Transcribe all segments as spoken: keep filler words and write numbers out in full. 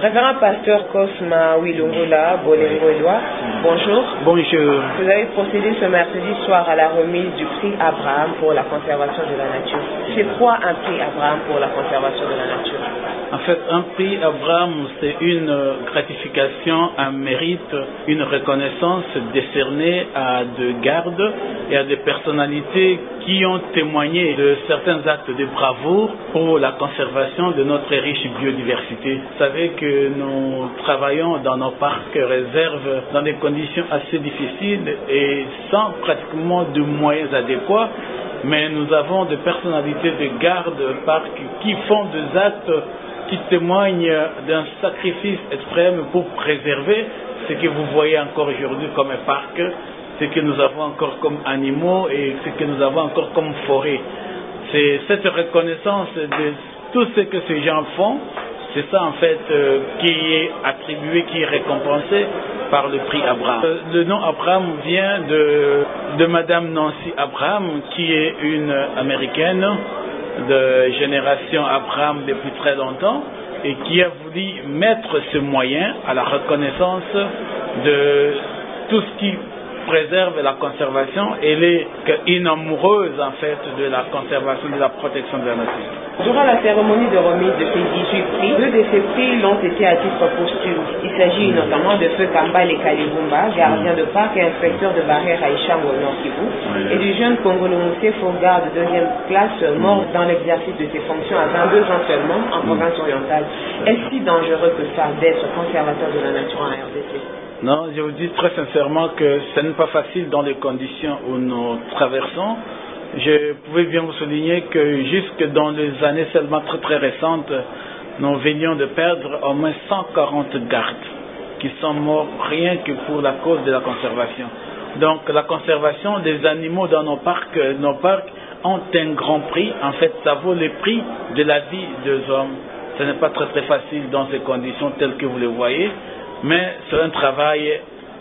Révérend pasteur Cosma Wilongola Bolengo-Edouard, bonjour. Bonjour. Vous avez procédé ce mercredi soir à la remise du prix Abraham pour la conservation de la nature. C'est quoi un prix Abraham pour la conservation de la nature? En fait, un prix Abraham, c'est une gratification, un mérite, une reconnaissance décernée à des gardes et à des personnalités qui ont témoigné de certains actes de bravoure pour la conservation de notre riche biodiversité. Vous savez que nous travaillons dans nos parcs réserves dans des conditions assez difficiles et sans pratiquement de moyens adéquats, mais nous avons des personnalités de garde parcs qui font des actes qui témoignent d'un sacrifice extrême pour préserver ce que vous voyez encore aujourd'hui comme un parc, ce que nous avons encore comme animaux et ce que nous avons encore comme forêt. C'est cette reconnaissance de tout ce que ces gens font, c'est ça en fait euh, qui est attribué, qui est récompensé par le prix Abraham. Euh, le nom Abraham vient de, de Madame Nancy Abraham, qui est une américaine de génération Abraham depuis très longtemps et qui a voulu mettre ce moyen à la reconnaissance de tout ce qui préserve la conservation. Elle est une amoureuse en fait de la conservation, de la protection de la nature. Durant la cérémonie de remise de ces dix-huit prix, deux de ces prix l'ont été à titre posthume. Il s'agit mmh. notamment de Feu Kambale Kalibumba, gardien mmh. de parc et inspecteur de barrière à Ishango au Nord Kivu, mmh. et du jeune Congolo Moussé Fogarde de deuxième classe, mort mmh. dans l'exercice de ses fonctions à vingt-deux ans seulement en mmh. province orientale. Est-ce si dangereux que ça d'être conservateur de la nature en R D C? Non, je vous dis très sincèrement que ce n'est pas facile dans les conditions où nous traversons. Je pouvais bien vous souligner que jusque dans les années seulement très très récentes, nous venions de perdre au moins cent quarante gardes qui sont morts rien que pour la cause de la conservation. Donc la conservation des animaux dans nos parcs, nos parcs ont un grand prix. En fait, ça vaut le prix de la vie des hommes. Ce n'est pas très très facile dans ces conditions telles que vous le voyez, mais c'est un travail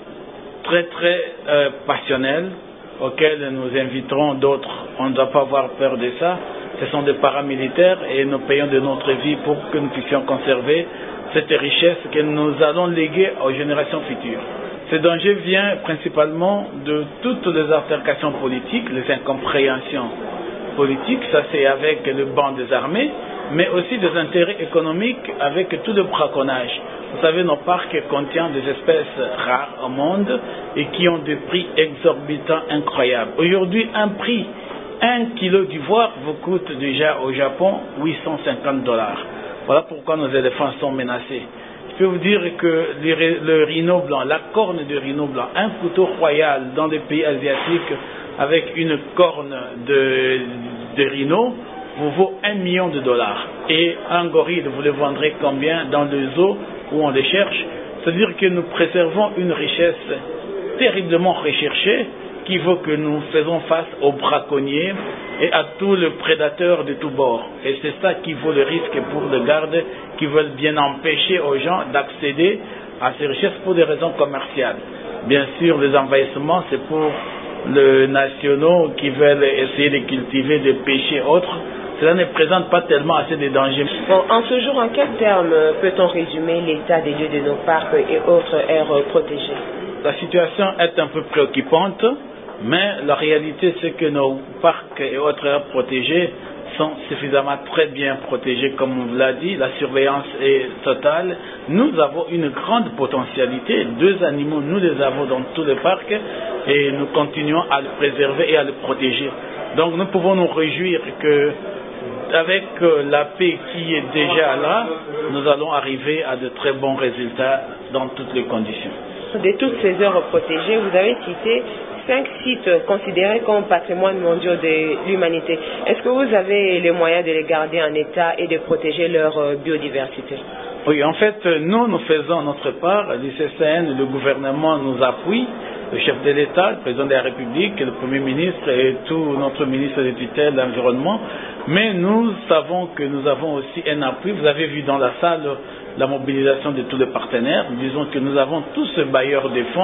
très très euh, passionnel auquel nous inviterons d'autres. On ne doit pas avoir peur de ça. Ce sont des paramilitaires et nous payons de notre vie pour que nous puissions conserver cette richesse que nous allons léguer aux générations futures. Ce danger vient principalement de toutes les altercations politiques, les incompréhensions politiques, ça c'est avec le banc des armées, mais aussi des intérêts économiques avec tout le braconnage. Vous savez, nos parcs contiennent des espèces rares au monde et qui ont des prix exorbitants incroyables. Aujourd'hui, un prix, un kilo d'ivoire vous coûte déjà au Japon huit cent cinquante dollars. Voilà pourquoi nos éléphants sont menacés. Je peux vous dire que le rhino blanc, la corne de rhino blanc, un couteau royal dans les pays asiatiques avec une corne de, de rhino, vous vaut un million de dollars. Et un gorille, vous le vendrez combien dans le zoo où on les cherche? C'est-à-dire que nous préservons une richesse terriblement recherchée qui vaut que nous faisons face aux braconniers et à tous les prédateurs de tous bords. Et c'est ça qui vaut le risque pour les gardes qui veulent bien empêcher aux gens d'accéder à ces richesses pour des raisons commerciales. Bien sûr, les envahissements, c'est pour les nationaux qui veulent essayer de cultiver des péchés autres. Cela ne présente pas tellement assez de dangers. Bon, en ce jour, en quels termes peut-on résumer l'état des lieux de nos parcs et autres aires protégées? La situation est un peu préoccupante, mais la réalité c'est que nos parcs et autres aires protégées sont suffisamment très bien protégés, comme on vous l'a dit. La surveillance est totale. Nous avons une grande potentialité. Deux animaux, nous les avons dans tous les parcs et nous continuons à le préserver et à le protéger. Donc nous pouvons nous réjouir que avec la paix qui est déjà là, nous allons arriver à de très bons résultats dans toutes les conditions. De toutes ces aires protégées, vous avez cité cinq sites considérés comme patrimoine mondial de l'humanité. Est-ce que vous avez les moyens de les garder en état et de protéger leur biodiversité? Oui, en fait, nous, nous faisons notre part. L'I C C N, le gouvernement nous appuie. Le chef de l'État, le président de la République, le Premier ministre et tout notre ministre de tutelle de l'environnement. Mais nous savons que nous avons aussi un appui. Vous avez vu dans la salle la mobilisation de tous les partenaires. Disons que nous avons tous ce bailleur de fonds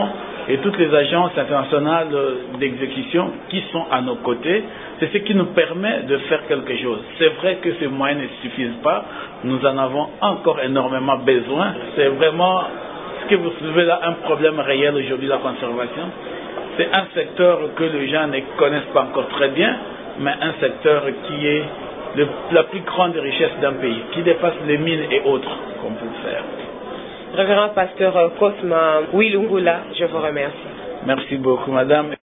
et toutes les agences internationales d'exécution qui sont à nos côtés. C'est ce qui nous permet de faire quelque chose. C'est vrai que ces moyens ne suffisent pas. Nous en avons encore énormément besoin. C'est vraiment ce que vous soulevez là, un problème réel aujourd'hui, la conservation. C'est un secteur que les gens ne connaissent pas encore très bien, mais un secteur qui est le, la plus grande richesse d'un pays, qui dépasse les mines et autres qu'on peut faire. Révérend pasteur Cosma Wilungula, je vous remercie. Merci beaucoup, madame.